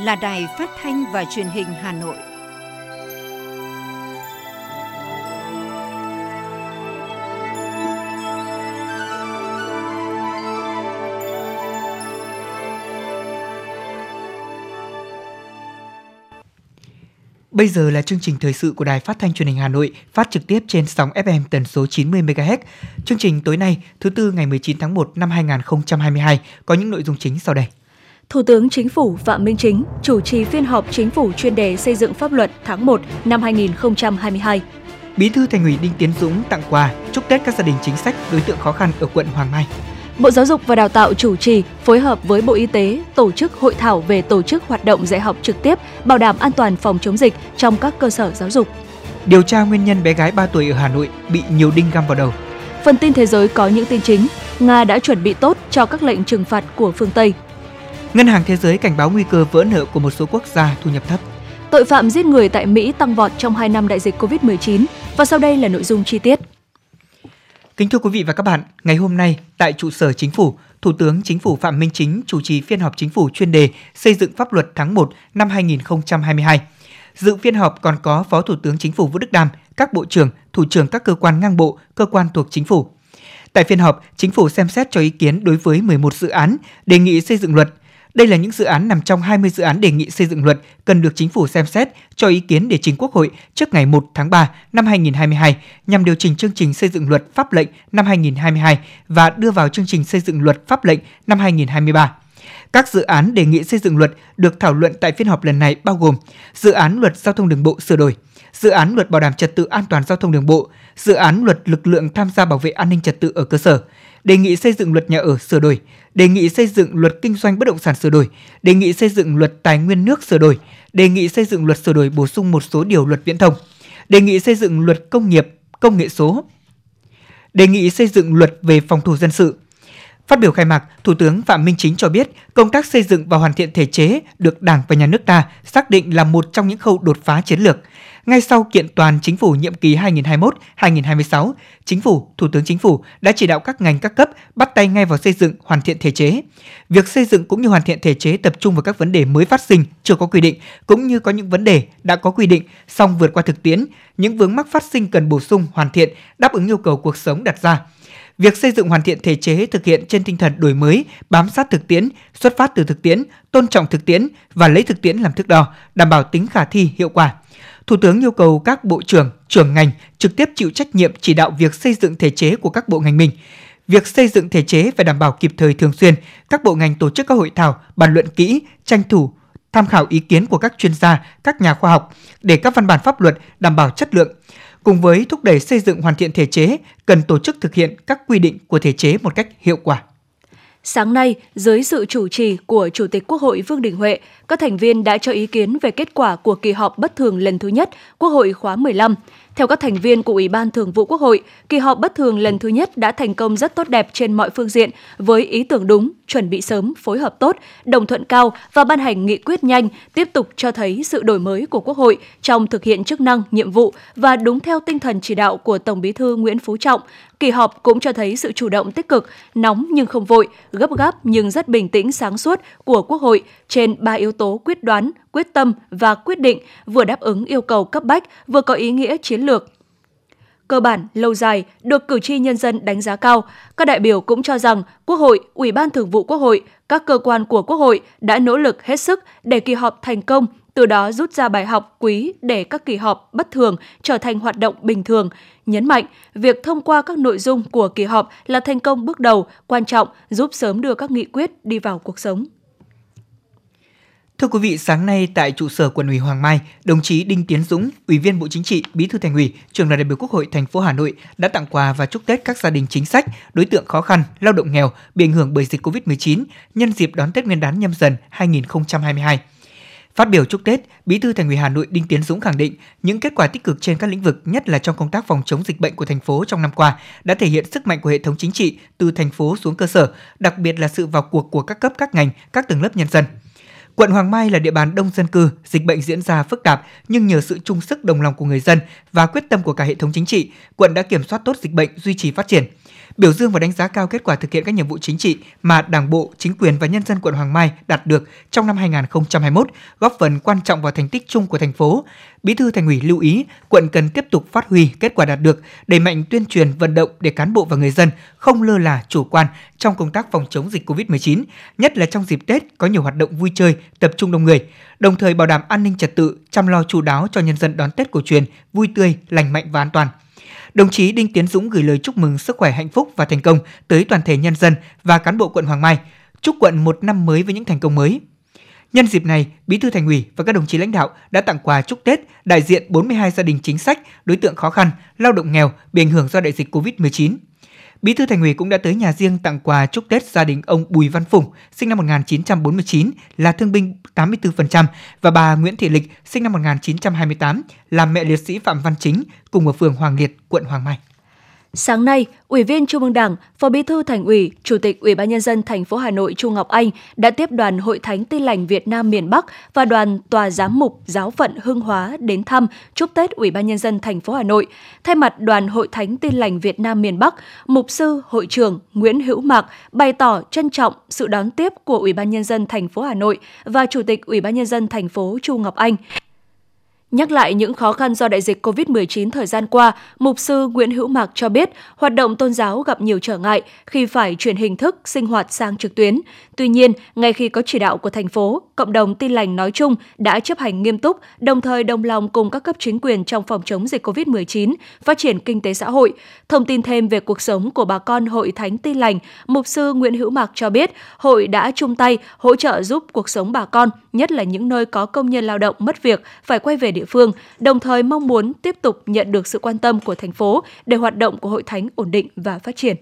là Đài Phát thanh và Truyền hình Hà Nội. Bây giờ là chương trình thời sự của Đài Phát thanh Truyền hình Hà Nội, phát trực tiếp trên sóng FM tần số 90 MHz. Chương trình tối nay, thứ tư ngày 19 tháng 1 năm 2022 có những nội dung chính sau đây. Thủ tướng Chính phủ Phạm Minh Chính chủ trì phiên họp Chính phủ chuyên đề xây dựng pháp luật tháng 1 năm 2022. Bí thư Thành ủy Đinh Tiến Dũng tặng quà chúc Tết các gia đình chính sách đối tượng khó khăn ở quận Hoàng Mai. Bộ Giáo dục và Đào tạo chủ trì phối hợp với Bộ Y tế tổ chức hội thảo về tổ chức hoạt động dạy học trực tiếp, bảo đảm an toàn phòng chống dịch trong các cơ sở giáo dục. Điều tra nguyên nhân bé gái 3 tuổi ở Hà Nội bị nhiều đinh găm vào đầu. Phần tin thế giới có những tin chính. Nga đã chuẩn bị tốt cho các lệnh trừng phạt của phương Tây. Ngân hàng Thế giới cảnh báo nguy cơ vỡ nợ của một số quốc gia thu nhập thấp. Tội phạm giết người tại Mỹ tăng vọt trong 2 năm đại dịch Covid-19. Và sau đây là nội dung chi tiết. Kính thưa quý vị và các bạn, ngày hôm nay tại trụ sở Chính phủ, Thủ tướng Chính phủ Phạm Minh Chính chủ trì phiên họp Chính phủ chuyên đề xây dựng pháp luật tháng 1 năm 2022. Dự phiên họp còn có Phó Thủ tướng Chính phủ Vũ Đức Đam, các bộ trưởng, thủ trưởng các cơ quan ngang bộ, cơ quan thuộc Chính phủ. Tại phiên họp, Chính phủ xem xét cho ý kiến đối với 11 dự án đề nghị xây dựng luật. Đây là những dự án nằm trong 20 dự án đề nghị xây dựng luật cần được Chính phủ xem xét cho ý kiến để trình Quốc hội trước ngày 1 tháng 3 năm 2022 nhằm điều chỉnh chương trình xây dựng luật pháp lệnh năm 2022 và đưa vào chương trình xây dựng luật pháp lệnh năm 2023. Các dự án đề nghị xây dựng luật được thảo luận tại phiên họp lần này bao gồm dự án luật giao thông đường bộ sửa đổi, dự án luật bảo đảm trật tự an toàn giao thông đường bộ, dự án luật lực lượng tham gia bảo vệ an ninh trật tự ở cơ sở, đề nghị xây dựng luật nhà ở sửa đổi, đề nghị xây dựng luật kinh doanh bất động sản sửa đổi, đề nghị xây dựng luật tài nguyên nước sửa đổi, đề nghị xây dựng luật sửa đổi bổ sung một số điều luật viễn thông, đề nghị xây dựng luật công nghiệp, công nghệ số, đề nghị xây dựng luật về phòng thủ dân sự. Phát biểu khai mạc, Thủ tướng Phạm Minh Chính cho biết công tác xây dựng và hoàn thiện thể chế được Đảng và Nhà nước ta xác định là một trong những khâu đột phá chiến lược. Ngay sau kiện toàn Chính phủ nhiệm kỳ 2021-2026, Chính phủ, Thủ tướng Chính phủ đã chỉ đạo các ngành các cấp bắt tay ngay vào xây dựng, hoàn thiện thể chế. Việc xây dựng cũng như hoàn thiện thể chế tập trung vào các vấn đề mới phát sinh, chưa có quy định, cũng như có những vấn đề đã có quy định, song vượt qua thực tiễn, những vướng mắc phát sinh cần bổ sung, hoàn thiện, đáp ứng yêu cầu cuộc sống đặt ra. Việc xây dựng hoàn thiện thể chế thực hiện trên tinh thần đổi mới, bám sát thực tiễn, xuất phát từ thực tiễn, tôn trọng thực tiễn và lấy thực tiễn làm thước đo, đảm bảo tính khả thi, hiệu quả. Thủ tướng yêu cầu các bộ trưởng, trưởng ngành trực tiếp chịu trách nhiệm chỉ đạo việc xây dựng thể chế của các bộ ngành mình. Việc xây dựng thể chế phải đảm bảo kịp thời thường xuyên, các bộ ngành tổ chức các hội thảo, bàn luận kỹ, tranh thủ, tham khảo ý kiến của các chuyên gia, các nhà khoa học để các văn bản pháp luật đảm bảo chất lượng. Cùng với thúc đẩy xây dựng hoàn thiện thể chế, cần tổ chức thực hiện các quy định của thể chế một cách hiệu quả. Sáng nay, dưới sự chủ trì của Chủ tịch Quốc hội Vương Đình Huệ, các thành viên đã cho ý kiến về kết quả của kỳ họp bất thường lần thứ nhất Quốc hội khóa 15. Theo các thành viên của Ủy ban Thường vụ Quốc hội, kỳ họp bất thường lần thứ nhất đã thành công rất tốt đẹp trên mọi phương diện, với ý tưởng đúng, chuẩn bị sớm, phối hợp tốt, đồng thuận cao và ban hành nghị quyết nhanh, tiếp tục cho thấy sự đổi mới của Quốc hội trong thực hiện chức năng, nhiệm vụ và đúng theo tinh thần chỉ đạo của Tổng Bí thư Nguyễn Phú Trọng. Kỳ họp cũng cho thấy sự chủ động tích cực, nóng nhưng không vội, gấp gáp nhưng rất bình tĩnh sáng suốt của Quốc hội trên 3 yếu tố quyết đoán, quyết tâm và quyết định, vừa đáp ứng yêu cầu cấp bách, vừa có ý nghĩa chiến lược cơ bản, lâu dài, được cử tri nhân dân đánh giá cao. Các đại biểu cũng cho rằng Quốc hội, Ủy ban Thường vụ Quốc hội, các cơ quan của Quốc hội đã nỗ lực hết sức để kỳ họp thành công, từ đó rút ra bài học quý để các kỳ họp bất thường trở thành hoạt động bình thường. Nhấn mạnh, việc thông qua các nội dung của kỳ họp là thành công bước đầu, quan trọng giúp sớm đưa các nghị quyết đi vào cuộc sống. Thưa quý vị, sáng nay tại trụ sở Quận ủy Hoàng Mai, đồng chí Đinh Tiến Dũng, Ủy viên Bộ Chính trị, Bí thư Thành ủy, Trưởng đoàn đại biểu Quốc hội thành phố Hà Nội đã tặng quà và chúc Tết các gia đình chính sách, đối tượng khó khăn, lao động nghèo bị ảnh hưởng bởi dịch Covid-19 nhân dịp đón Tết Nguyên đán Nhâm Dần 2022. Phát biểu chúc Tết, Bí thư Thành ủy Hà Nội Đinh Tiến Dũng khẳng định những kết quả tích cực trên các lĩnh vực, nhất là trong công tác phòng chống dịch bệnh của thành phố trong năm qua, đã thể hiện sức mạnh của hệ thống chính trị từ thành phố xuống cơ sở, đặc biệt là sự vào cuộc của các cấp, các ngành, các tầng lớp nhân dân. Quận Hoàng Mai là địa bàn đông dân cư, dịch bệnh diễn ra phức tạp, nhưng nhờ sự chung sức đồng lòng của người dân và quyết tâm của cả hệ thống chính trị, quận đã kiểm soát tốt dịch bệnh, duy trì phát triển. biểu dương và đánh giá cao kết quả thực hiện các nhiệm vụ chính trị mà Đảng bộ, chính quyền và nhân dân quận Hoàng Mai đạt được trong năm 2021, góp phần quan trọng vào thành tích chung của thành phố. Bí thư Thành ủy lưu ý, quận cần tiếp tục phát huy kết quả đạt được, đẩy mạnh tuyên truyền vận động để cán bộ và người dân không lơ là chủ quan trong công tác phòng chống dịch Covid-19, nhất là trong dịp Tết có nhiều hoạt động vui chơi, tập trung đông người, đồng thời bảo đảm an ninh trật tự, chăm lo chu đáo cho nhân dân đón Tết cổ truyền vui tươi, lành mạnh và an toàn. Đồng chí Đinh Tiến Dũng gửi lời chúc mừng sức khỏe, hạnh phúc và thành công tới toàn thể nhân dân và cán bộ quận Hoàng Mai, chúc quận một năm mới với những thành công mới. Nhân dịp này, Bí thư Thành ủy và các đồng chí lãnh đạo đã tặng quà chúc Tết đại diện 42 gia đình chính sách, đối tượng khó khăn, lao động nghèo bị ảnh hưởng do đại dịch Covid-19. Bí thư Thành ủy cũng đã tới nhà riêng tặng quà chúc Tết gia đình ông Bùi Văn Phụng, sinh năm 1949, là thương binh 84%, và bà Nguyễn Thị Lịch, sinh năm 1928, là mẹ liệt sĩ Phạm Văn Chính, cùng ở phường Hoàng Liệt, quận Hoàng Mai. Sáng nay, Ủy viên Trung ương Đảng, Phó Bí thư Thành ủy, Chủ tịch Ủy ban nhân dân thành phố Hà Nội Chu Ngọc Anh đã tiếp đoàn Hội Thánh Tin lành Việt Nam miền Bắc và đoàn Tòa giám mục Giáo phận Hưng Hóa đến thăm chúc Tết Ủy ban nhân dân thành phố Hà Nội. Thay mặt đoàn Hội Thánh Tin lành Việt Nam miền Bắc, Mục sư Hội trưởng Nguyễn Hữu Mạc bày tỏ trân trọng sự đón tiếp của Ủy ban nhân dân thành phố Hà Nội và Chủ tịch Ủy ban nhân dân thành phố Chu Ngọc Anh. Nhắc lại những khó khăn do đại dịch COVID-19 thời gian qua, Mục sư Nguyễn Hữu Mạc cho biết hoạt động tôn giáo gặp nhiều trở ngại khi phải chuyển hình thức sinh hoạt sang trực tuyến. Tuy nhiên, ngay khi có chỉ đạo của thành phố, cộng đồng Tin lành nói chung đã chấp hành nghiêm túc, đồng thời đồng lòng cùng các cấp chính quyền trong phòng chống dịch COVID-19, phát triển kinh tế xã hội. Thông tin thêm về cuộc sống của bà con Hội Thánh Tin lành, Mục sư Nguyễn Hữu Mạc cho biết hội đã chung tay hỗ trợ giúp cuộc sống bà con, nhất là những nơi có công nhân lao động mất việc phải quay về địa phương, đồng thời mong muốn tiếp tục nhận được sự quan tâm của thành phố để hoạt động của Hội Thánh ổn định và phát triển.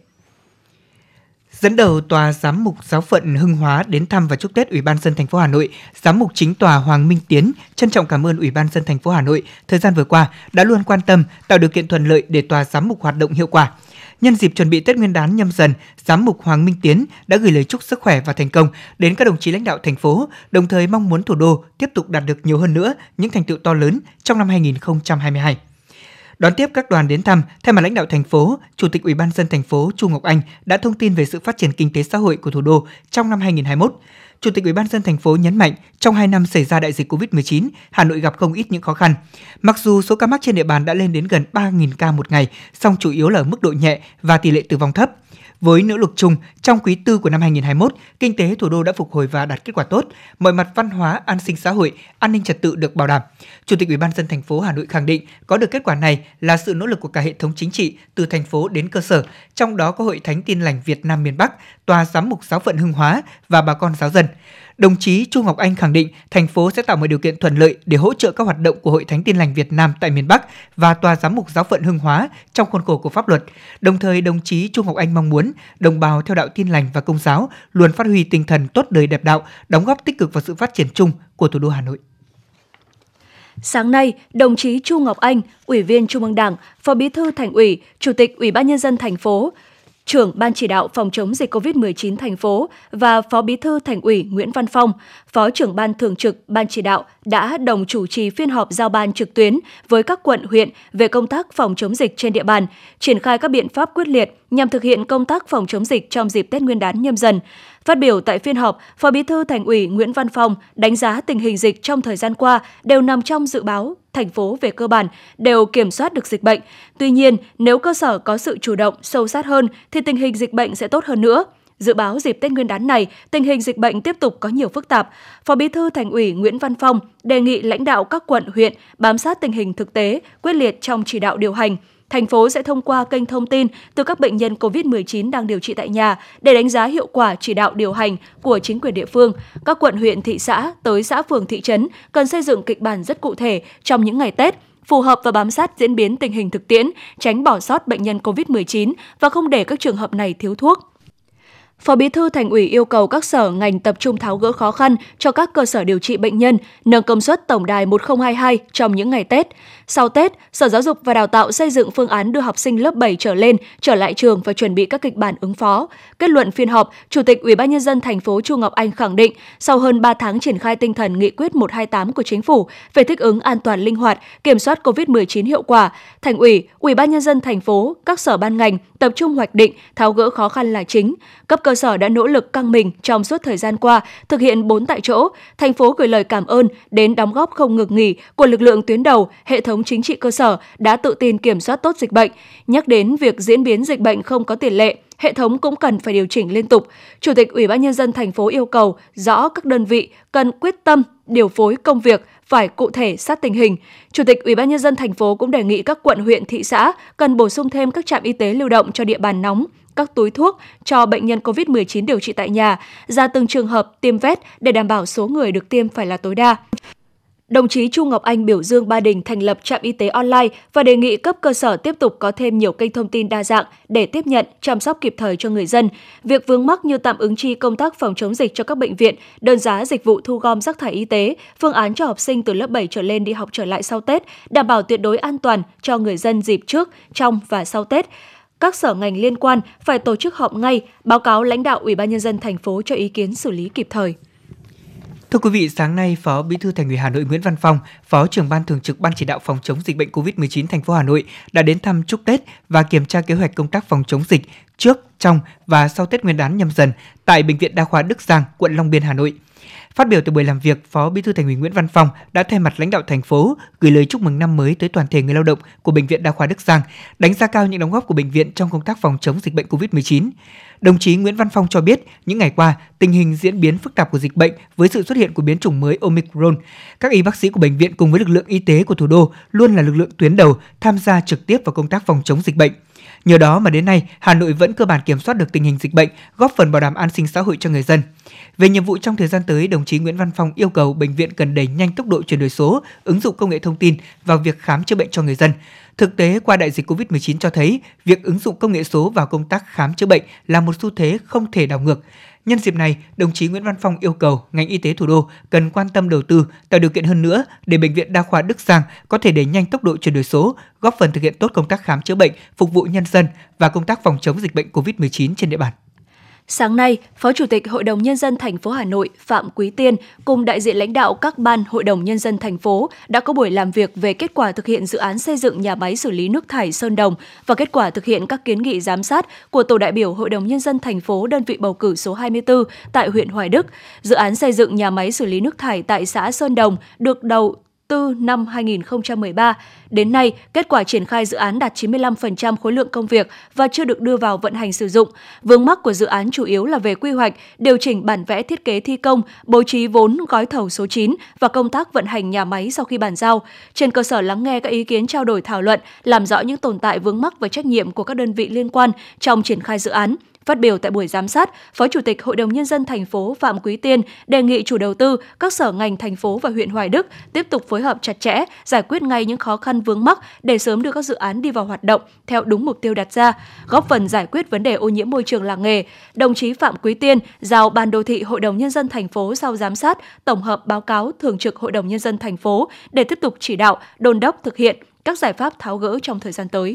Dẫn đầu Tòa Giám mục Giáo phận Hưng Hóa đến thăm và chúc Tết Ủy ban nhân dân thành phố Hà Nội, Giám mục Chính tòa Hoàng Minh Tiến trân trọng cảm ơn Ủy ban nhân dân thành phố Hà Nội thời gian vừa qua đã luôn quan tâm, tạo điều kiện thuận lợi để Tòa Giám mục hoạt động hiệu quả. Nhân dịp chuẩn bị Tết Nguyên đán Nhâm Dần, Giám mục Hoàng Minh Tiến đã gửi lời chúc sức khỏe và thành công đến các đồng chí lãnh đạo thành phố, đồng thời mong muốn thủ đô tiếp tục đạt được nhiều hơn nữa những thành tựu to lớn trong năm 2022. Đón tiếp các đoàn đến thăm, thay mặt lãnh đạo thành phố, Chủ tịch Ủy ban nhân dân thành phố Chu Ngọc Anh đã thông tin về sự phát triển kinh tế xã hội của thủ đô trong năm 2021. Chủ tịch Ủy ban nhân dân thành phố nhấn mạnh, trong 2 năm xảy ra đại dịch Covid-19, Hà Nội gặp không ít những khó khăn. Mặc dù số ca mắc trên địa bàn đã lên đến gần 3.000 ca một ngày, song chủ yếu là ở mức độ nhẹ và tỷ lệ tử vong thấp. Với nỗ lực chung, trong quý tư của năm 2021, kinh tế thủ đô đã phục hồi và đạt kết quả tốt, mọi mặt văn hóa, an sinh xã hội, an ninh trật tự được bảo đảm. Chủ tịch Ủy ban nhân dân thành phố Hà Nội khẳng định có được kết quả này là sự nỗ lực của cả hệ thống chính trị từ thành phố đến cơ sở, trong đó có Hội Thánh Tin lành Việt Nam miền Bắc, Tòa Giám mục Giáo phận Hưng Hóa và bà con giáo dân. Đồng chí Chu Ngọc Anh khẳng định thành phố sẽ tạo mọi điều kiện thuận lợi để hỗ trợ các hoạt động của Hội Thánh Tin lành Việt Nam tại miền Bắc và Tòa Giám mục Giáo phận Hưng Hóa trong khuôn khổ của pháp luật. Đồng thời, đồng chí Chu Ngọc Anh mong muốn đồng bào theo đạo Tin lành và Công giáo luôn phát huy tinh thần tốt đời đẹp đạo, đóng góp tích cực vào sự phát triển chung của thủ đô Hà Nội. Sáng nay, đồng chí Chu Ngọc Anh, Ủy viên Trung ương Đảng, Phó Bí thư Thành ủy, Chủ tịch Ủy ban nhân dân thành phố, Trưởng Ban chỉ đạo phòng chống dịch COVID-19 thành phố và Phó Bí thư Thành ủy Nguyễn Văn Phong, Phó trưởng Ban thường trực Ban chỉ đạo đã đồng chủ trì phiên họp giao ban trực tuyến với các quận, huyện về công tác phòng chống dịch trên địa bàn, triển khai các biện pháp quyết liệt nhằm thực hiện công tác phòng chống dịch trong dịp Tết Nguyên đán Nhâm Dần. Phát biểu tại phiên họp, Phó Bí thư Thành ủy Nguyễn Văn Phong đánh giá tình hình dịch trong thời gian qua đều nằm trong dự báo thành phố về cơ bản đều kiểm soát được dịch bệnh. Tuy nhiên, nếu cơ sở có sự chủ động, sâu sát hơn thì tình hình dịch bệnh sẽ tốt hơn nữa. Dự báo dịp Tết Nguyên đán này, tình hình dịch bệnh tiếp tục có nhiều phức tạp. Phó Bí thư Thành ủy Nguyễn Văn Phong đề nghị lãnh đạo các quận, huyện bám sát tình hình thực tế, quyết liệt trong chỉ đạo điều hành. Thành phố sẽ thông qua kênh thông tin từ các bệnh nhân COVID-19 đang điều trị tại nhà để đánh giá hiệu quả chỉ đạo điều hành của chính quyền địa phương. Các quận, huyện, thị xã tới xã, phường, thị trấn cần xây dựng kịch bản rất cụ thể trong những ngày Tết, phù hợp và bám sát diễn biến tình hình thực tiễn, tránh bỏ sót bệnh nhân COVID-19 và không để các trường hợp này thiếu thuốc. Phó Bí thư Thành ủy yêu cầu các sở ngành tập trung tháo gỡ khó khăn cho các cơ sở điều trị bệnh nhân, nâng công suất tổng đài 1022 trong những ngày Tết. Sau Tết, Sở Giáo dục và Đào tạo xây dựng phương án đưa học sinh lớp 7 trở lên trở lại trường và chuẩn bị các kịch bản ứng phó. Kết luận phiên họp, Chủ tịch Ủy ban nhân dân thành phố Chu Ngọc Anh khẳng định, sau hơn 3 tháng triển khai tinh thần nghị quyết 128 của Chính phủ về thích ứng an toàn linh hoạt, kiểm soát COVID-19 hiệu quả, Thành ủy, Ủy ban nhân dân thành phố, các sở ban ngành tập trung hoạch định, tháo gỡ khó khăn là chính. Cấp cơ sở đã nỗ lực căng mình trong suốt thời gian qua, thực hiện 4 tại chỗ. Thành phố gửi lời cảm ơn đến đóng góp không ngừng nghỉ của lực lượng tuyến đầu, hệ thống chính trị cơ sở đã tự tin kiểm soát tốt dịch bệnh. Nhắc đến việc diễn biến dịch bệnh không có tiền lệ, hệ thống cũng cần phải điều chỉnh liên tục. Chủ tịch Ủy ban nhân dân thành phố yêu cầu rõ các đơn vị cần quyết tâm điều phối công việc phải cụ thể sát tình hình. Chủ tịch Ủy ban nhân dân thành phố cũng đề nghị các quận, huyện, thị xã cần bổ sung thêm các trạm y tế lưu động cho địa bàn nóng, các túi thuốc cho bệnh nhân COVID-19 điều trị tại nhà, ra từng trường hợp tiêm vét để đảm bảo số người được tiêm phải là tối đa. Đồng chí Chu Ngọc Anh biểu dương Ba Đình thành lập trạm y tế online và đề nghị cấp cơ sở tiếp tục có thêm nhiều kênh thông tin đa dạng để tiếp nhận, chăm sóc kịp thời cho người dân. Việc vướng mắc như tạm ứng chi công tác phòng chống dịch cho các bệnh viện, đơn giá dịch vụ thu gom rác thải y tế, phương án cho học sinh từ lớp 7 trở lên đi học trở lại sau Tết, đảm bảo tuyệt đối an toàn cho người dân dịp trước, trong và sau Tết. Các sở ngành liên quan phải tổ chức họp ngay, báo cáo lãnh đạo Ủy ban nhân dân thành phố cho ý kiến xử lý kịp thời. Thưa quý vị, sáng nay, Phó Bí thư Thành ủy Hà Nội Nguyễn Văn Phong, Phó trưởng Ban Thường trực Ban Chỉ đạo phòng chống dịch bệnh COVID-19 thành phố Hà Nội đã đến thăm chúc Tết và kiểm tra kế hoạch công tác phòng chống dịch trước, trong và sau Tết Nguyên đán Nhâm Dần tại Bệnh viện Đa khoa Đức Giang, quận Long Biên, Hà Nội. Phát biểu tại buổi làm việc, Phó Bí thư Thành ủy Nguyễn Văn Phong đã thay mặt lãnh đạo thành phố gửi lời chúc mừng năm mới tới toàn thể người lao động của Bệnh viện Đa khoa Đức Giang, đánh giá cao những đóng góp của bệnh viện trong công tác phòng chống dịch bệnh COVID-19. Đồng chí Nguyễn Văn Phong cho biết, những ngày qua, tình hình diễn biến phức tạp của dịch bệnh với sự xuất hiện của biến chủng mới Omicron, các y bác sĩ của bệnh viện cùng với lực lượng y tế của thủ đô luôn là lực lượng tuyến đầu tham gia trực tiếp vào công tác phòng chống dịch bệnh. Nhờ đó mà đến nay, Hà Nội vẫn cơ bản kiểm soát được tình hình dịch bệnh, góp phần bảo đảm an sinh xã hội cho người dân. Về nhiệm vụ trong thời gian tới, đồng chí Nguyễn Văn Phong yêu cầu bệnh viện cần đẩy nhanh tốc độ chuyển đổi số, ứng dụng công nghệ thông tin vào việc khám chữa bệnh cho người dân. Thực tế, qua đại dịch COVID-19 cho thấy, việc ứng dụng công nghệ số vào công tác khám chữa bệnh là một xu thế không thể đảo ngược. Nhân dịp này, đồng chí Nguyễn Văn Phong yêu cầu ngành y tế thủ đô cần quan tâm đầu tư, tạo điều kiện hơn nữa để Bệnh viện Đa khoa Đức Giang có thể đẩy nhanh tốc độ chuyển đổi số, góp phần thực hiện tốt công tác khám chữa bệnh, phục vụ nhân dân và công tác phòng chống dịch bệnh COVID-19 trên địa bàn. Sáng nay, Phó Chủ tịch Hội đồng Nhân dân thành phố Hà Nội Phạm Quý Tiên cùng đại diện lãnh đạo các ban Hội đồng Nhân dân thành phố đã có buổi làm việc về kết quả thực hiện dự án xây dựng nhà máy xử lý nước thải Sơn Đồng và kết quả thực hiện các kiến nghị giám sát của Tổ đại biểu Hội đồng Nhân dân thành phố đơn vị bầu cử số 24 tại huyện Hoài Đức. Dự án xây dựng nhà máy xử lý nước thải tại xã Sơn Đồng được đầu tư năm 2013. Đến nay, kết quả triển khai dự án đạt 95% khối lượng công việc và chưa được đưa vào vận hành sử dụng. Vướng mắc của dự án chủ yếu là về quy hoạch, điều chỉnh bản vẽ thiết kế thi công, bố trí vốn gói thầu số 9 và công tác vận hành nhà máy sau khi bàn giao. Trên cơ sở lắng nghe các ý kiến trao đổi thảo luận, làm rõ những tồn tại vướng mắc và trách nhiệm của các đơn vị liên quan trong triển khai dự án. Phát biểu tại buổi giám sát, Phó Chủ tịch Hội đồng Nhân dân thành phố Phạm Quý Tiên đề nghị chủ đầu tư, các sở ngành thành phố và huyện Hoài Đức tiếp tục phối hợp chặt chẽ, giải quyết ngay những khó khăn vướng mắc để sớm đưa các dự án đi vào hoạt động theo đúng mục tiêu đặt ra, góp phần giải quyết vấn đề ô nhiễm môi trường làng nghề. Đồng chí Phạm Quý Tiên giao Ban Đô thị Hội đồng Nhân dân thành phố sau giám sát tổng hợp báo cáo Thường trực Hội đồng Nhân dân thành phố để tiếp tục chỉ đạo, đôn đốc thực hiện các giải pháp tháo gỡ trong thời gian tới.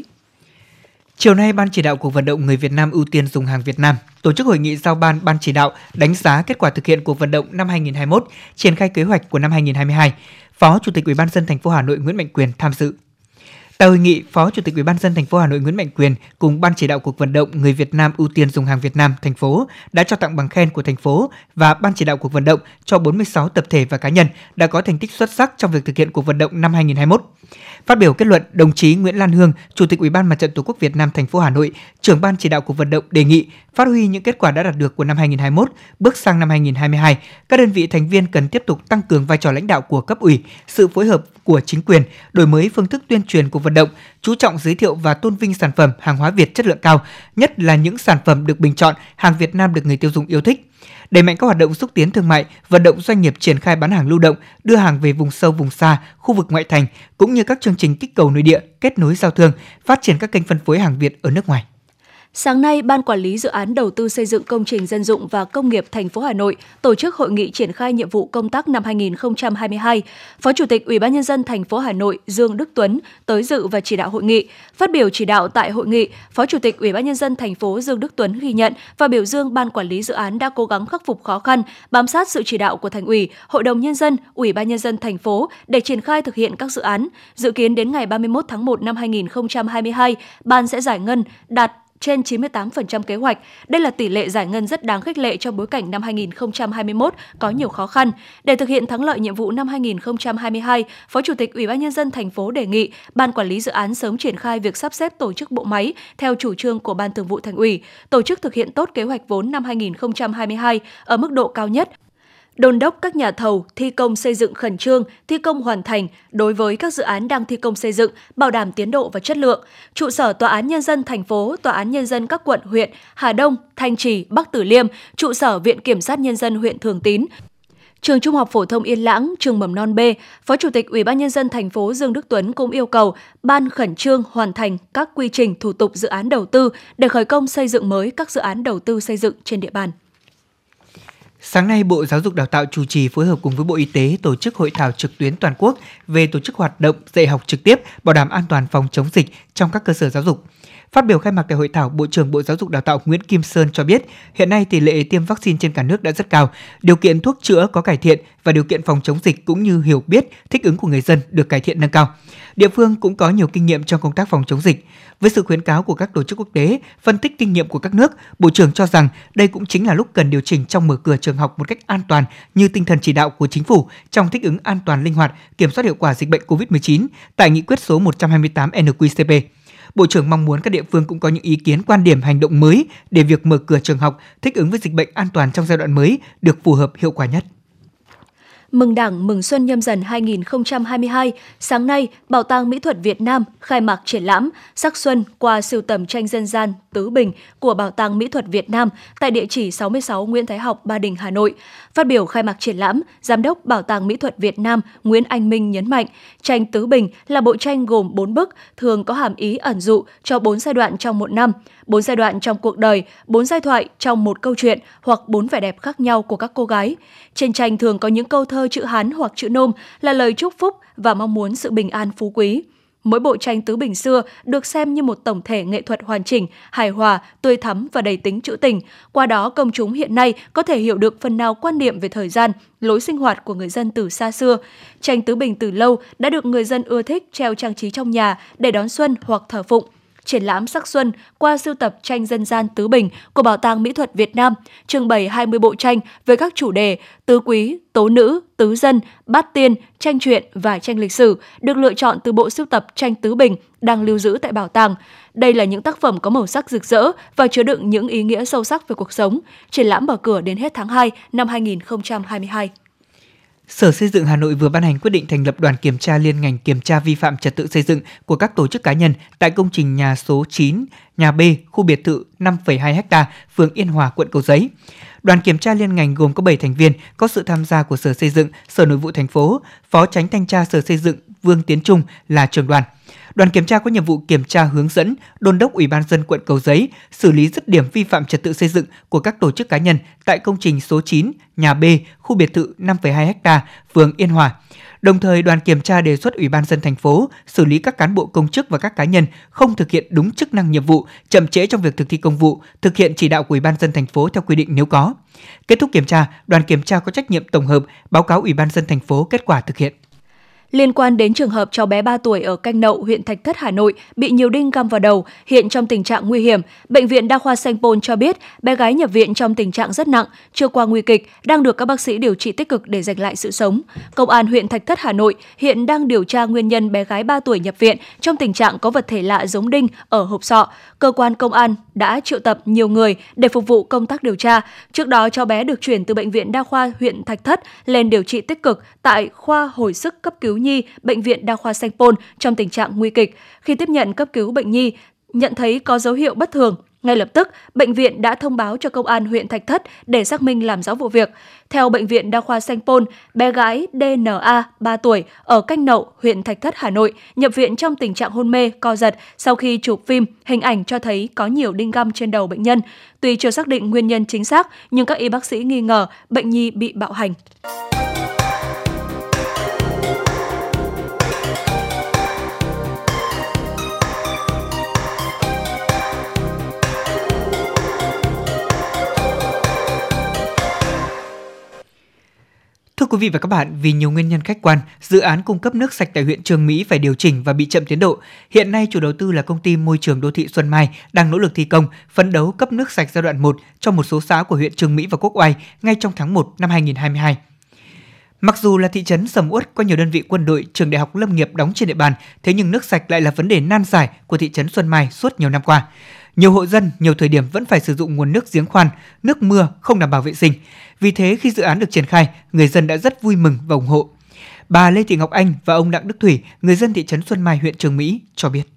Chiều nay, Ban chỉ đạo cuộc vận động người Việt Nam ưu tiên dùng hàng Việt Nam tổ chức hội nghị giao ban Ban chỉ đạo đánh giá kết quả thực hiện cuộc vận động năm 2021, triển khai kế hoạch của năm 2022. Phó Chủ tịch Ủy ban nhân dân thành phố Hà Nội Nguyễn Mạnh Quyền tham dự. Tại hội nghị, Phó Chủ tịch Ủy ban nhân dân thành phố Hà Nội Nguyễn Mạnh Quyền cùng Ban chỉ đạo cuộc vận động người Việt Nam ưu tiên dùng hàng Việt Nam thành phố đã trao tặng bằng khen của thành phố và Ban chỉ đạo cuộc vận động cho 46 tập thể và cá nhân đã có thành tích xuất sắc trong việc thực hiện cuộc vận động năm 2021. Phát biểu kết luận, đồng chí Nguyễn Lan Hương, Chủ tịch Ủy ban Mặt trận Tổ quốc Việt Nam thành phố Hà Nội, trưởng Ban chỉ đạo cuộc vận động đề nghị phát huy những kết quả đã đạt được của năm 2021, bước sang năm 2022, các đơn vị thành viên cần tiếp tục tăng cường vai trò lãnh đạo của cấp ủy, sự phối hợp của chính quyền, đổi mới phương thức tuyên truyền cuộc vận động, chú trọng giới thiệu và tôn vinh sản phẩm hàng hóa Việt chất lượng cao, nhất là những sản phẩm được bình chọn hàng Việt Nam được người tiêu dùng yêu thích. Đẩy mạnh các hoạt động xúc tiến thương mại, vận động doanh nghiệp triển khai bán hàng lưu động, đưa hàng về vùng sâu, vùng xa, khu vực ngoại thành, cũng như các chương trình kích cầu nội địa, kết nối giao thương, phát triển các kênh phân phối hàng Việt ở nước ngoài. Sáng nay, Ban Quản lý Dự án Đầu tư xây dựng công trình dân dụng và công nghiệp thành phố Hà Nội tổ chức hội nghị triển khai nhiệm vụ công tác năm 2022. Phó Chủ tịch Ủy ban Nhân dân thành phố Hà Nội Dương Đức Tuấn tới dự và chỉ đạo hội nghị. Phát biểu chỉ đạo tại hội nghị, Phó Chủ tịch Ủy ban Nhân dân thành phố Dương Đức Tuấn ghi nhận và biểu dương Ban Quản lý Dự án đã cố gắng khắc phục khó khăn, bám sát sự chỉ đạo của Thành ủy, Hội đồng Nhân dân, Ủy ban Nhân dân thành phố để triển khai thực hiện các dự án. Dự kiến đến ngày 31 tháng 1 năm 2022, Ban sẽ giải ngân đạt trên 98% kế hoạch. Đây là tỷ lệ giải ngân rất đáng khích lệ trong bối cảnh năm 2021 có nhiều khó khăn. Để thực hiện thắng lợi nhiệm vụ năm 2022, Phó Chủ tịch Ủy ban Nhân dân thành phố đề nghị Ban Quản lý Dự án sớm triển khai việc sắp xếp tổ chức bộ máy theo chủ trương của Ban Thường vụ Thành ủy, tổ chức thực hiện tốt kế hoạch vốn năm 2022 ở mức độ cao nhất. Đôn đốc các nhà thầu thi công xây dựng khẩn trương, thi công hoàn thành đối với các dự án đang thi công xây dựng, bảo đảm tiến độ và chất lượng. Trụ sở Tòa án Nhân dân thành phố, Tòa án Nhân dân các quận, huyện Hà Đông, Thanh Trì, Bắc Từ Liêm, trụ sở Viện Kiểm sát Nhân dân huyện Thường Tín, Trường Trung học phổ thông Yên Lãng, trường mầm non B, Phó Chủ tịch Ủy ban Nhân dân thành phố Dương Đức Tuấn cũng yêu cầu Ban khẩn trương hoàn thành các quy trình thủ tục dự án đầu tư để khởi công xây dựng mới các dự án đầu tư xây dựng trên địa bàn. Sáng nay, Bộ Giáo dục Đào tạo chủ trì phối hợp cùng với Bộ Y tế tổ chức hội thảo trực tuyến toàn quốc về tổ chức hoạt động dạy học trực tiếp, bảo đảm an toàn phòng chống dịch trong các cơ sở giáo dục. Phát biểu khai mạc tại hội thảo, Bộ trưởng Bộ Giáo dục Đào tạo Nguyễn Kim Sơn cho biết, hiện nay tỷ lệ tiêm vaccine trên cả nước đã rất cao, điều kiện thuốc chữa có cải thiện và điều kiện phòng chống dịch cũng như hiểu biết, thích ứng của người dân được cải thiện nâng cao. Địa phương cũng có nhiều kinh nghiệm trong công tác phòng chống dịch. Với sự khuyến cáo của các tổ chức quốc tế, phân tích kinh nghiệm của các nước, Bộ trưởng cho rằng đây cũng chính là lúc cần điều chỉnh trong mở cửa trường học một cách an toàn như tinh thần chỉ đạo của Chính phủ trong thích ứng an toàn linh hoạt, kiểm soát hiệu quả dịch bệnh COVID-19 tại nghị quyết số 128 NQ-CP. Bộ trưởng mong muốn các địa phương cũng có những ý kiến, quan điểm, hành động mới để việc mở cửa trường học thích ứng với dịch bệnh an toàn trong giai đoạn mới được phù hợp, hiệu quả nhất. Mừng Đảng, mừng Xuân Nhâm Dần 2022, sáng nay, Bảo tàng Mỹ thuật Việt Nam khai mạc triển lãm Sắc Xuân qua sưu tầm tranh dân gian Tứ Bình của Bảo tàng Mỹ thuật Việt Nam tại địa chỉ 66 Nguyễn Thái Học, Ba Đình, Hà Nội. Phát biểu khai mạc triển lãm, Giám đốc Bảo tàng Mỹ thuật Việt Nam Nguyễn Anh Minh nhấn mạnh, tranh Tứ Bình là bộ tranh gồm 4 bức, thường có hàm ý ẩn dụ cho 4 giai đoạn trong một năm, 4 giai đoạn trong cuộc đời, 4 giai thoại trong một câu chuyện hoặc 4 vẻ đẹp khác nhau của các cô gái. Trên tranh thường có những câu thơ chữ Hán hoặc chữ Nôm là lời chúc phúc và mong muốn sự bình an phú quý. Mỗi bộ tranh Tứ Bình xưa được xem như một tổng thể nghệ thuật hoàn chỉnh, hài hòa, tươi thắm và đầy tính trữ tình. Qua đó, công chúng hiện nay có thể hiểu được phần nào quan niệm về thời gian, lối sinh hoạt của người dân từ xa xưa. Tranh Tứ Bình từ lâu đã được người dân ưa thích treo trang trí trong nhà để đón xuân hoặc thờ phụng. Triển lãm Sắc Xuân qua sưu tập tranh dân gian Tứ Bình của Bảo tàng Mỹ thuật Việt Nam trưng bày 20 bộ tranh với các chủ đề tứ quý, tố nữ, tứ dân, bát tiên, tranh truyện và tranh lịch sử được lựa chọn từ bộ sưu tập tranh Tứ Bình đang lưu giữ tại bảo tàng. Đây là những tác phẩm có màu sắc rực rỡ và chứa đựng những ý nghĩa sâu sắc về cuộc sống. Triển lãm mở cửa đến hết tháng 2 năm 2022. Sở Xây dựng Hà Nội vừa ban hành quyết định thành lập đoàn kiểm tra liên ngành kiểm tra vi phạm trật tự xây dựng của các tổ chức cá nhân tại công trình nhà số 9, nhà B, khu biệt thự 5,2 ha, phường Yên Hòa, quận Cầu Giấy. Đoàn kiểm tra liên ngành gồm có 7 thành viên, có sự tham gia của Sở Xây dựng, Sở Nội vụ thành phố, Phó Chánh Thanh tra Sở Xây dựng Vương Tiến Trung là trưởng đoàn. Đoàn kiểm tra có nhiệm vụ kiểm tra, hướng dẫn, đôn đốc Ủy ban nhân dân quận Cầu Giấy xử lý dứt điểm vi phạm trật tự xây dựng của các tổ chức cá nhân tại công trình số 9, nhà B, khu biệt thự 5,2 ha, phường Yên Hòa. Đồng thời, đoàn kiểm tra đề xuất Ủy ban nhân dân thành phố xử lý các cán bộ công chức và các cá nhân không thực hiện đúng chức năng nhiệm vụ, chậm trễ trong việc thực thi công vụ, thực hiện chỉ đạo của Ủy ban nhân dân thành phố theo quy định nếu có. Kết thúc kiểm tra, đoàn kiểm tra có trách nhiệm tổng hợp báo cáo Ủy ban nhân dân thành phố kết quả thực hiện. Liên quan đến trường hợp cháu bé 3 tuổi ở Canh Nậu, huyện Thạch Thất, Hà Nội bị nhiều đinh găm vào đầu, hiện trong tình trạng nguy hiểm, Bệnh viện Đa khoa Sanh Pôn cho biết bé gái nhập viện trong tình trạng rất nặng, chưa qua nguy kịch, đang được các bác sĩ điều trị tích cực để giành lại sự sống. Công an huyện Thạch Thất, Hà Nội hiện đang điều tra nguyên nhân bé gái 3 tuổi nhập viện trong tình trạng có vật thể lạ giống đinh ở hộp sọ. Cơ quan công an đã triệu tập nhiều người để phục vụ công tác điều tra. Trước đó, cháu bé được chuyển từ Bệnh viện Đa khoa huyện Thạch Thất lên điều trị tích cực tại khoa hồi sức cấp cứu nhi Bệnh viện Đa khoa Sanh Pôn trong tình trạng nguy kịch. Khi tiếp nhận cấp cứu bệnh nhi, nhận thấy có dấu hiệu bất thường, Ngay lập tức, bệnh viện đã thông báo cho công an huyện Thạch Thất để xác minh làm rõ vụ việc. Theo Bệnh viện Đa khoa Sanh Pôn, bé gái DNA, 3 tuổi, ở Canh Nậu, huyện Thạch Thất, Hà Nội, nhập viện trong tình trạng hôn mê, co giật sau khi chụp phim, hình ảnh cho thấy có nhiều đinh găm trên đầu bệnh nhân. Tuy chưa xác định nguyên nhân chính xác, nhưng các y bác sĩ nghi ngờ bệnh nhi bị bạo hành. Thưa quý vị và các bạn, vì nhiều nguyên nhân khách quan, dự án cung cấp nước sạch tại huyện Chương Mỹ phải điều chỉnh và bị chậm tiến độ. Hiện nay, chủ đầu tư là công ty Môi trường Đô thị Xuân Mai đang nỗ lực thi công, phấn đấu cấp nước sạch giai đoạn 1 cho một số xã của huyện Chương Mỹ và Quốc Oai ngay trong tháng 1 năm 2022. Mặc dù là thị trấn sầm uất có nhiều đơn vị quân đội, trường đại học lâm nghiệp đóng trên địa bàn, thế nhưng nước sạch lại là vấn đề nan giải của thị trấn Xuân Mai suốt nhiều năm qua. Nhiều hộ dân nhiều thời điểm vẫn phải sử dụng nguồn nước giếng khoan, nước mưa không đảm bảo vệ sinh. Vì thế khi dự án được triển khai, người dân đã rất vui mừng và ủng hộ. Bà Lê Thị Ngọc Anh và ông Đặng Đức Thủy, người dân thị trấn Xuân Mai, huyện Chương Mỹ cho biết.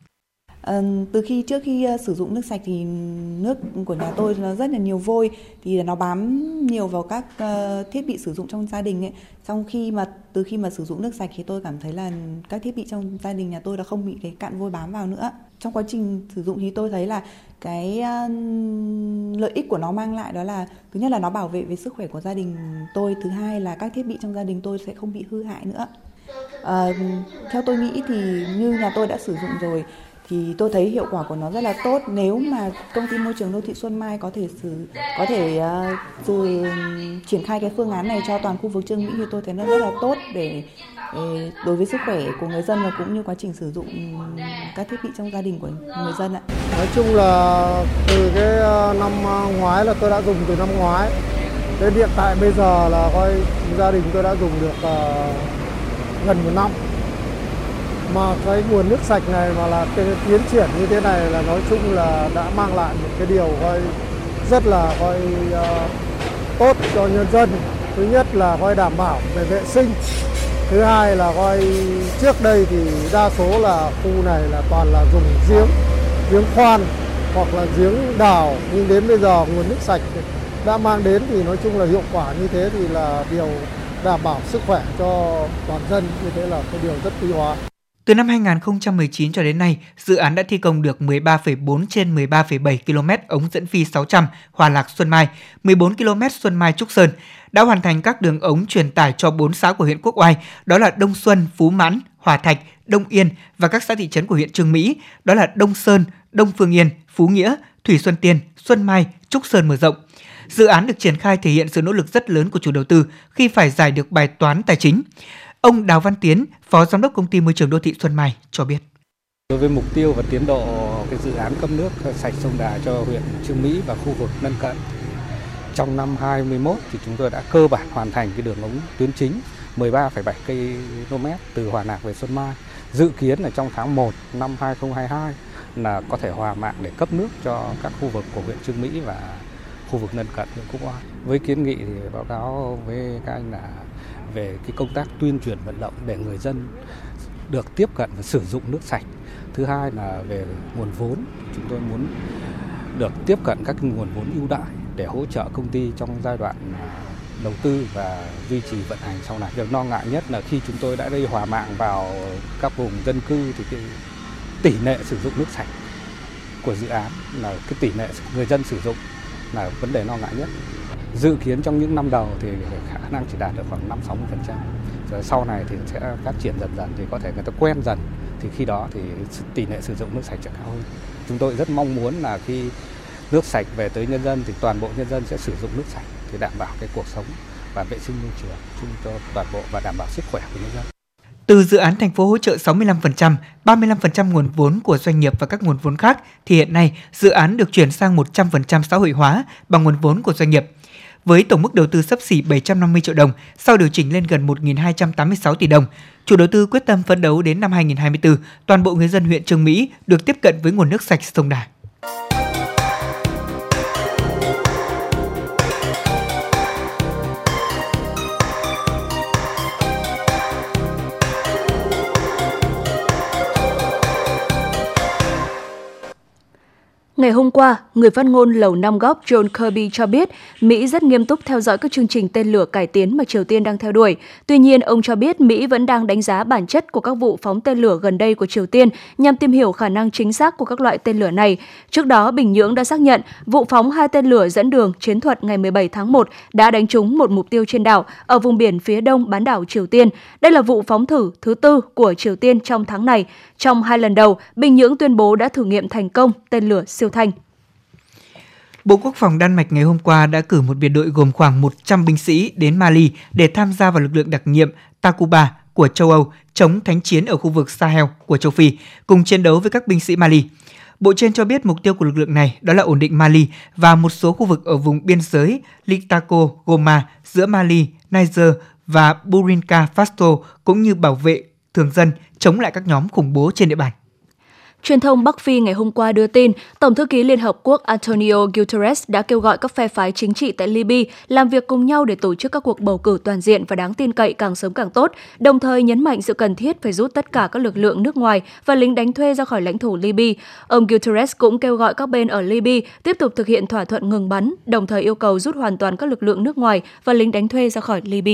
Trước khi sử dụng nước sạch thì nước của nhà tôi nó rất là nhiều vôi, thì nó bám nhiều vào các thiết bị sử dụng trong gia đình ấy. Từ khi mà sử dụng nước sạch thì tôi cảm thấy là các thiết bị trong gia đình nhà tôi đã không bị cái cặn vôi bám vào nữa. Trong quá trình sử dụng thì tôi thấy là cái lợi ích của nó mang lại đó là thứ nhất là nó bảo vệ về sức khỏe của gia đình tôi, thứ hai là các thiết bị trong gia đình tôi sẽ không bị hư hại nữa. Theo tôi nghĩ thì như nhà tôi đã sử dụng rồi thì tôi thấy hiệu quả của nó rất là tốt. Nếu mà công ty Môi trường Đô thị Xuân Mai có thể triển khai cái phương án này cho toàn khu vực Chương Mỹ thì tôi thấy nó rất là tốt để đối với sức khỏe của người dân và cũng như quá trình sử dụng các thiết bị trong gia đình của người dân ạ. Nói chung là từ cái năm ngoái là tôi đã dùng từ năm ngoái đến hiện tại bây giờ là coi gia đình tôi đã dùng được gần 1 năm. Mà cái nguồn nước sạch này mà là cái tiến triển như thế này là nói chung là đã mang lại một cái điều coi rất là coi tốt cho nhân dân. Thứ nhất là coi đảm bảo về vệ sinh. Thứ hai là coi trước đây thì đa số là khu này là toàn là dùng giếng khoan hoặc là giếng đào, nhưng đến bây giờ nguồn nước sạch đã mang đến thì nói chung là hiệu quả như thế thì là điều đảm bảo sức khỏe cho toàn dân, như thế là cái điều rất quý hóa. Từ năm 2019 cho đến nay, dự án đã thi công được 13,4 trên 13,7 km ống dẫn phi 600 Hòa Lạc Xuân Mai, 14 km Xuân Mai Trúc Sơn, đã hoàn thành các đường ống truyền tải cho 4 xã của huyện Quốc Oai, đó là Đông Xuân, Phú Mãn, Hòa Thạch, Đông Yên và các xã thị trấn của huyện Chương Mỹ, đó là Đông Sơn, Đông Phương Yên, Phú Nghĩa, Thủy Xuân Tiên, Xuân Mai, Trúc Sơn mở rộng. Dự án được triển khai thể hiện sự nỗ lực rất lớn của chủ đầu tư khi phải giải được bài toán tài chính. Ông Đào Văn Tiến, Phó Giám đốc Công ty Môi trường Đô thị Xuân Mai cho biết. Đối với mục tiêu và tiến độ cái dự án cấp nước sạch sông Đà cho huyện Chương Mỹ và khu vực lân cận, trong năm 2021 thì chúng tôi đã cơ bản hoàn thành cái đường ống tuyến chính 13,7 km từ Hòa Lạc về Xuân Mai. Dự kiến là trong tháng 1 năm 2022 là có thể hòa mạng để cấp nước cho các khu vực của huyện Chương Mỹ và khu vực lân cận huyện Quốc Oai. Với kiến nghị thì báo cáo với các anh là về cái công tác tuyên truyền vận động để người dân được tiếp cận và sử dụng nước sạch. Thứ hai là về nguồn vốn, chúng tôi muốn được tiếp cận các nguồn vốn ưu đãi để hỗ trợ công ty trong giai đoạn đầu tư và duy trì vận hành sau này. Điều lo ngại nhất là khi chúng tôi đã đi hòa mạng vào các vùng dân cư thì cái tỷ lệ sử dụng nước sạch của dự án là cái tỷ lệ người dân sử dụng là vấn đề lo ngại nhất. Dự kiến trong những năm đầu thì khả năng chỉ đạt được khoảng 5-60%. Rồi sau này thì sẽ phát triển dần dần thì có thể người ta quen dần, thì khi đó thì tỷ lệ sử dụng nước sạch sẽ cao hơn. Chúng tôi rất mong muốn là khi nước sạch về tới nhân dân thì toàn bộ nhân dân sẽ sử dụng nước sạch thì đảm bảo cái cuộc sống và vệ sinh môi trường chung cho toàn bộ và đảm bảo sức khỏe của nhân dân. Từ dự án thành phố hỗ trợ 65%, 35% nguồn vốn của doanh nghiệp và các nguồn vốn khác, thì hiện nay dự án được chuyển sang 100% xã hội hóa bằng nguồn vốn của doanh nghiệp. Với tổng mức đầu tư xấp xỉ 750 triệu đồng, sau điều chỉnh lên gần 1.286 tỷ đồng, chủ đầu tư quyết tâm phấn đấu đến năm 2024, toàn bộ người dân huyện Chương Mỹ được tiếp cận với nguồn nước sạch sông Đà. Ngày hôm qua, người phát ngôn Lầu Năm Góc John Kirby cho biết Mỹ rất nghiêm túc theo dõi các chương trình tên lửa cải tiến mà Triều Tiên đang theo đuổi. Tuy nhiên, ông cho biết Mỹ vẫn đang đánh giá bản chất của các vụ phóng tên lửa gần đây của Triều Tiên nhằm tìm hiểu khả năng chính xác của các loại tên lửa này. Trước đó, Bình Nhưỡng đã xác nhận vụ phóng 2 tên lửa dẫn đường chiến thuật ngày 17 tháng 1 đã đánh trúng một mục tiêu trên đảo ở vùng biển phía đông bán đảo Triều Tiên. Đây là vụ phóng thử thứ 4 của Triều Tiên trong tháng này. Trong 2 lần đầu, Bình Nhưỡng tuyên bố đã thử nghiệm thành công tên lửa siêu thanh. Bộ Quốc phòng Đan Mạch ngày hôm qua đã cử một biệt đội gồm khoảng 100 binh sĩ đến Mali để tham gia vào lực lượng đặc nhiệm Takuba của châu Âu chống thánh chiến ở khu vực Sahel của châu Phi, cùng chiến đấu với các binh sĩ Mali. Bộ trên cho biết mục tiêu của lực lượng này đó là ổn định Mali và một số khu vực ở vùng biên giới Litako, Goma giữa Mali, Niger và Burkina Faso, cũng như bảo vệ thường dân chống lại các nhóm khủng bố trên địa bàn. Truyền thông Bắc Phi ngày hôm qua đưa tin, Tổng thư ký Liên Hợp Quốc Antonio Guterres đã kêu gọi các phe phái chính trị tại Libya làm việc cùng nhau để tổ chức các cuộc bầu cử toàn diện và đáng tin cậy càng sớm càng tốt, đồng thời nhấn mạnh sự cần thiết phải rút tất cả các lực lượng nước ngoài và lính đánh thuê ra khỏi lãnh thổ Libya. Ông Guterres cũng kêu gọi các bên ở Libya tiếp tục thực hiện thỏa thuận ngừng bắn, đồng thời yêu cầu rút hoàn toàn các lực lượng nước ngoài và lính đánh thuê ra khỏi Libya.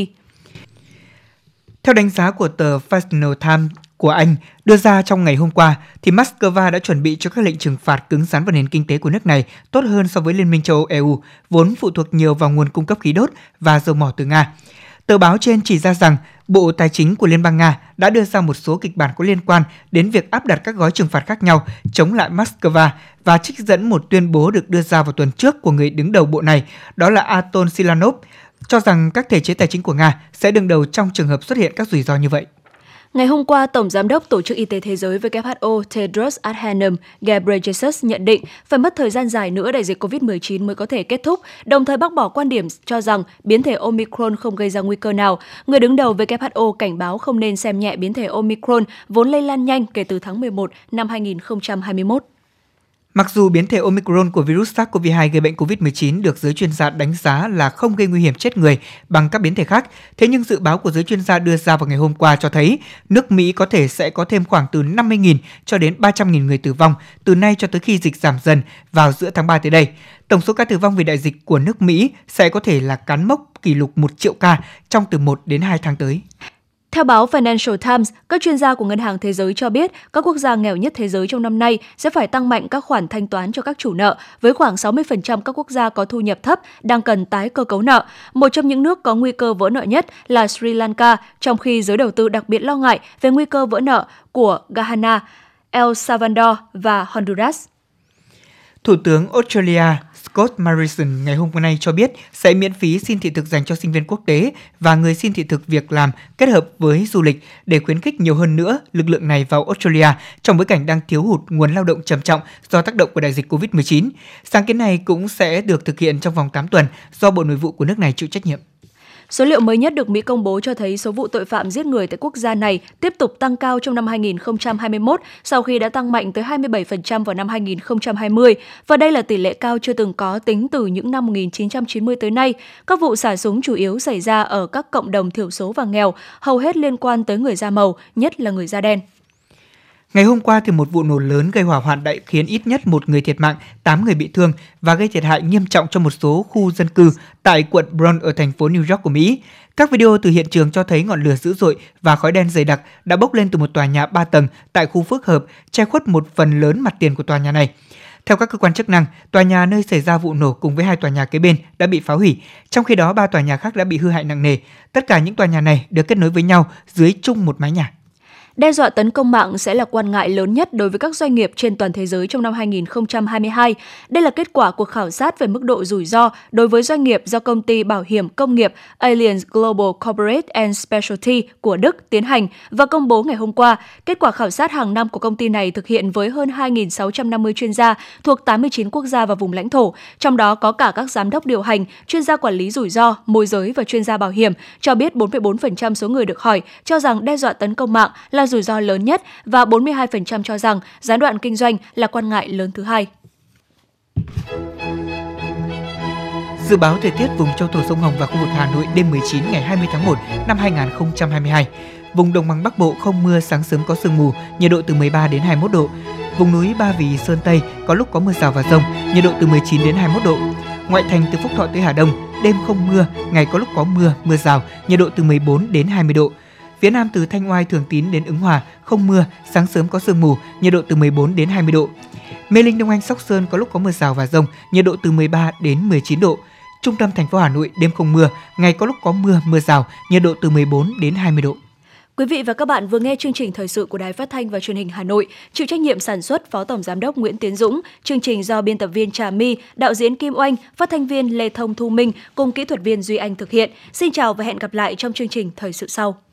Theo đánh giá của tờ Financial Times của Anh đưa ra trong ngày hôm qua, thì Moscow đã chuẩn bị cho các lệnh trừng phạt cứng rắn vào nền kinh tế của nước này tốt hơn so với Liên minh châu Âu EU, vốn phụ thuộc nhiều vào nguồn cung cấp khí đốt và dầu mỏ từ Nga. Tờ báo trên chỉ ra rằng Bộ Tài chính của Liên bang Nga đã đưa ra một số kịch bản có liên quan đến việc áp đặt các gói trừng phạt khác nhau chống lại Moscow và trích dẫn một tuyên bố được đưa ra vào tuần trước của người đứng đầu bộ này, đó là Anton Silanov, cho rằng các thể chế tài chính của Nga sẽ đương đầu trong trường hợp xuất hiện các rủi ro như vậy. Ngày hôm qua, Tổng Giám đốc Tổ chức Y tế Thế giới WHO Tedros Adhanom Ghebreyesus nhận định phải mất thời gian dài nữa đại dịch COVID-19 mới có thể kết thúc, đồng thời bác bỏ quan điểm cho rằng biến thể Omicron không gây ra nguy cơ nào. Người đứng đầu WHO cảnh báo không nên xem nhẹ biến thể Omicron vốn lây lan nhanh kể từ tháng 11 năm 2021. Mặc dù biến thể Omicron của virus SARS-CoV-2 gây bệnh COVID-19 được giới chuyên gia đánh giá là không gây nguy hiểm chết người bằng các biến thể khác, thế nhưng dự báo của giới chuyên gia đưa ra vào ngày hôm qua cho thấy nước Mỹ có thể sẽ có thêm khoảng từ 50.000 cho đến 300.000 người tử vong từ nay cho tới khi dịch giảm dần vào giữa tháng 3 tới đây. Tổng số ca tử vong vì đại dịch của nước Mỹ sẽ có thể là cán mốc kỷ lục 1 triệu ca trong từ 1 đến 2 tháng tới. Theo báo Financial Times, các chuyên gia của Ngân hàng Thế giới cho biết các quốc gia nghèo nhất thế giới trong năm nay sẽ phải tăng mạnh các khoản thanh toán cho các chủ nợ, với khoảng 60% các quốc gia có thu nhập thấp đang cần tái cơ cấu nợ. Một trong những nước có nguy cơ vỡ nợ nhất là Sri Lanka, trong khi giới đầu tư đặc biệt lo ngại về nguy cơ vỡ nợ của Ghana, El Salvador và Honduras. Thủ tướng Australia Scott Morrison ngày hôm nay cho biết sẽ miễn phí xin thị thực dành cho sinh viên quốc tế và người xin thị thực việc làm kết hợp với du lịch để khuyến khích nhiều hơn nữa lực lượng này vào Australia trong bối cảnh đang thiếu hụt nguồn lao động trầm trọng do tác động của đại dịch COVID-19. Sáng kiến này cũng sẽ được thực hiện trong vòng 8 tuần do Bộ Nội vụ của nước này chịu trách nhiệm. Số liệu mới nhất được Mỹ công bố cho thấy số vụ tội phạm giết người tại quốc gia này tiếp tục tăng cao trong năm 2021 sau khi đã tăng mạnh tới 27% vào năm 2020, và đây là tỷ lệ cao chưa từng có tính từ những năm 1990 tới nay. Các vụ xả súng chủ yếu xảy ra ở các cộng đồng thiểu số và nghèo, hầu hết liên quan tới người da màu, nhất là người da đen. Ngày hôm qua thì một vụ nổ lớn gây hỏa hoạn đã khiến ít nhất 1 người thiệt mạng, 8 người bị thương và gây thiệt hại nghiêm trọng cho một số khu dân cư tại quận Bronx ở thành phố New York của Mỹ. Các video từ hiện trường cho thấy ngọn lửa dữ dội và khói đen dày đặc đã bốc lên từ một tòa nhà 3 tầng tại khu phức hợp, che khuất một phần lớn mặt tiền của tòa nhà này. Theo các cơ quan chức năng, tòa nhà nơi xảy ra vụ nổ cùng với 2 tòa nhà kế bên đã bị phá hủy, trong khi đó 3 tòa nhà khác đã bị hư hại nặng nề. Tất cả những tòa nhà này được kết nối với nhau dưới chung một mái nhà. Đe dọa tấn công mạng sẽ là quan ngại lớn nhất đối với các doanh nghiệp trên toàn thế giới trong năm 2022. Đây là kết quả cuộc khảo sát về mức độ rủi ro đối với doanh nghiệp do công ty bảo hiểm công nghiệp Allianz Global Corporate and Specialty của Đức tiến hành và công bố ngày hôm qua. Kết quả khảo sát hàng năm của công ty này thực hiện với hơn 2.650 chuyên gia thuộc 89 quốc gia và vùng lãnh thổ, trong đó có cả các giám đốc điều hành, chuyên gia quản lý rủi ro, môi giới và chuyên gia bảo hiểm, cho biết 4,4% số người được hỏi cho rằng đe dọa tấn công mạng là rủi ro lớn nhất và 42% cho rằng gián đoạn kinh doanh là quan ngại lớn thứ hai. Dự báo thời tiết vùng châu thổ sông Hồng và khu vực Hà Nội đêm 19 ngày 20 tháng 1 năm 2022. Vùng đồng bằng Bắc Bộ không mưa, sáng sớm có sương mù, nhiệt độ từ 13 đến 21 độ. Vùng núi Ba Vì, Sơn Tây có lúc có mưa rào và dông, nhiệt độ từ 19 đến 21 độ. Ngoại thành từ Phúc Thọ tới Hà Đông, đêm không mưa, ngày có lúc có mưa, mưa rào, nhiệt độ từ 14 đến 20 độ. Phía Nam từ Thanh Oai, Thường Tín đến Ứng Hòa không mưa, sáng sớm có sương mù, nhiệt độ từ 14 đến 20 độ. Mê Linh, Đông Anh, Sóc Sơn có lúc có mưa rào và dông, nhiệt độ từ 13 đến 19 độ. Trung tâm thành phố Hà Nội đêm không mưa, ngày có lúc có mưa, mưa rào, nhiệt độ từ 14 đến 20 độ. Quý vị và các bạn vừa nghe chương trình thời sự của Đài Phát thanh và Truyền hình Hà Nội, chịu trách nhiệm sản xuất Phó Tổng giám đốc Nguyễn Tiến Dũng, chương trình do biên tập viên Trà My, đạo diễn Kim Oanh, phát thanh viên Lê Thông Thu Minh cùng kỹ thuật viên Duy Anh thực hiện. Xin chào và hẹn gặp lại trong chương trình thời sự sau.